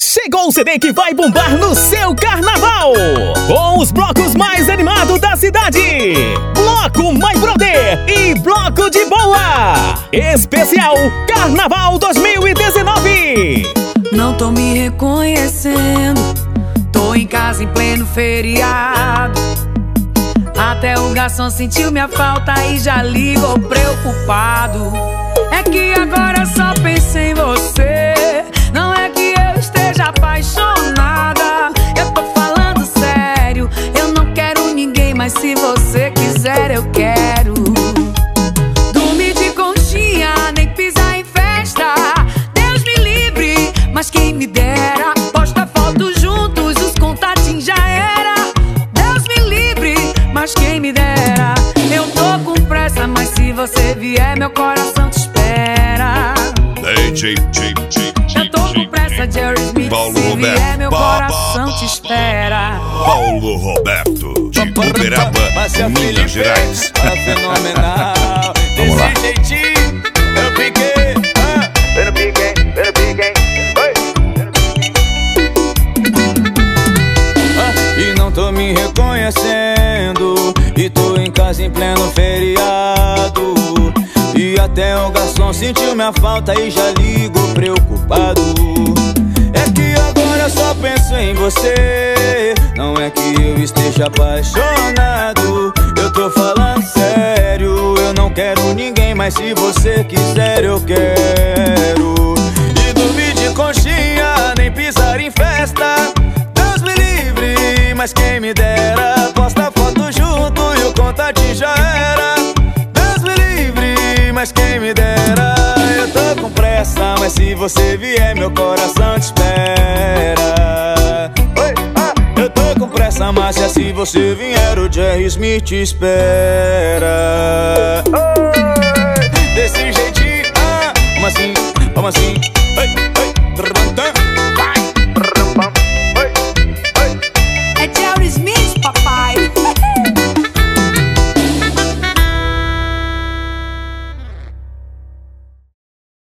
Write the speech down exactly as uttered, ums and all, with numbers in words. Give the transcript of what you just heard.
Chegou o C D que vai bombar no seu carnaval, com os blocos mais animados da cidade. Bloco My Brother e Bloco de Boa. Especial Carnaval dois mil e dezenove. Não tô me reconhecendo, tô em casa em pleno feriado. Até o garçom sentiu minha falta e já ligou preocupado. É que agora eu só penso em você, não é que eu esteja apaixonada. Eu tô falando sério, eu não quero ninguém, mas se você quiser eu quero. Dormir de conchinha, nem pisar em festa, Deus me livre, mas quem me dera. Posta foto juntos, os contatinhos já era. Deus me livre, mas quem me dera. Eu tô com pressa, mas se você vier meu coração te espera. Hey, J, J, J, Eu tô com pressa, Jerry Smith, Paulo se Roberto, vier meu ba, coração ba, te espera. Paulo Roberto, de Uberaba, Minas Gerais. Fenomenal. Vamos lá. Desse jeitinho, eu piquei. Ah. Eu piquei, eu piquei. Ah, e não tô me reconhecendo, e tô em casa em pleno feriado. E até o garçom sentiu minha falta e já ligou preocupado. É que agora eu só penso em você, não é que eu esteja apaixonado. Eu tô falando sério, eu não quero ninguém, mas se você quiser eu quero. E dormir de conchinha, nem pisar em festa, Deus me livre, mas quem me dera. Posta foto junto e o contatinho já era. Deus me livre, mas quem me dera. Eu tô com pressa, mas se você vier meu coração te espera. Oi, ah, eu tô com pressa, mas se você vier o Jerry Smith te espera. Oi, desse jeitinho, ah, como assim, como assim?